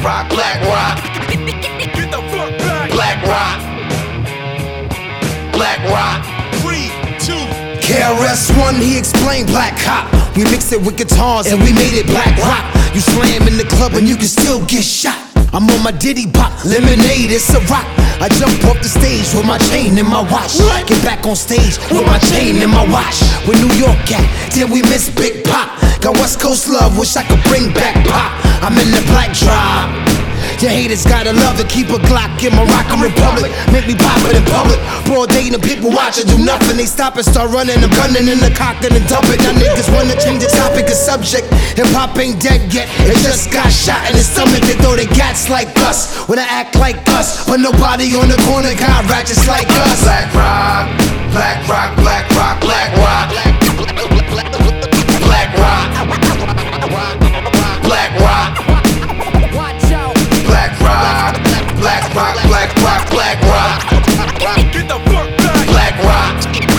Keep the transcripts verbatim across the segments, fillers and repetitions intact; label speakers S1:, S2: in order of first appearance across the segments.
S1: rock, black rock.
S2: Get the fuck back.
S1: Black rock. Black rock.
S2: Three, two.
S3: K R S One, he explained black hop. We mixed it with guitars and we made it black rock. You slam in the club and you can still get shot. I'm on my Diddy pop, lemonade, it's a rock. I jump off the stage with my chain and my watch. Get back on stage with my chain and my watch. Where New York at? Then we miss Big Pop. Got West Coast love, wish I could bring back pop. I'm in the black drop. Your haters gotta love it, keep a Glock in my rockin' Republic. Make me pop it in public. Broad day and people watchin', do nothing. They stop and start running, I'm gunning in the cock and then dump it. Now niggas wanna change the topic or subject. Hip hop ain't dead yet, it just got shot in the stomach. They throw their gats like us, when I act like us. But nobody on the corner got ratchets like us.
S1: Black rock, black rock, black rock, black rock. Black rock. Black rock. Black rock, black rock, black rock, black rock.
S2: Get the fuck back.
S1: Black rock.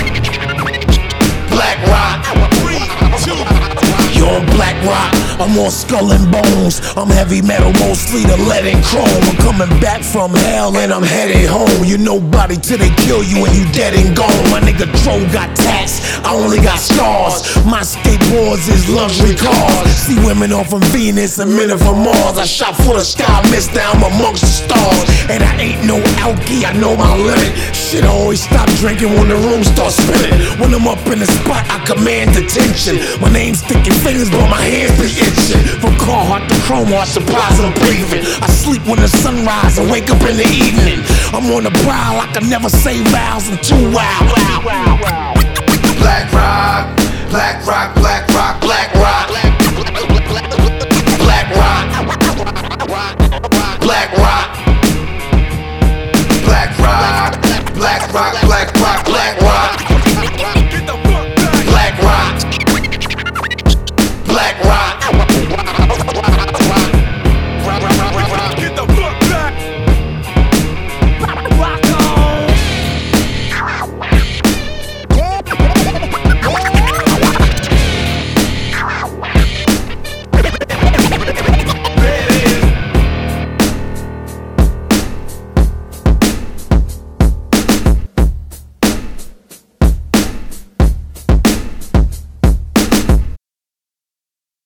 S1: Black rock.
S2: Three, two.
S4: You're on black rock, I'm on skull and bones. I'm heavy metal, mostly the lead and chrome. I'm coming back from hell and I'm headed home. You nobody till they kill you and you dead and gone. My nigga Dro got tats, I only got scars. My skateboards is luxury cars. See women off from Venus and men from Mars. I shot for the sky, missed down amongst the stars. And I ain't no alky, I know my limit. Shit, I always stop drinking when the room starts spinning. When I'm up in the spot, I command attention. My name's Sticky Fingers, but my hands be itching. From Carhartt to Chrome Heart, surprise I'm breathing. I sleep when the sun rises and wake up in the evening. I'm on the prowl, I can never say vows, I'm too wild.
S1: Black rock, black rock, black rock, black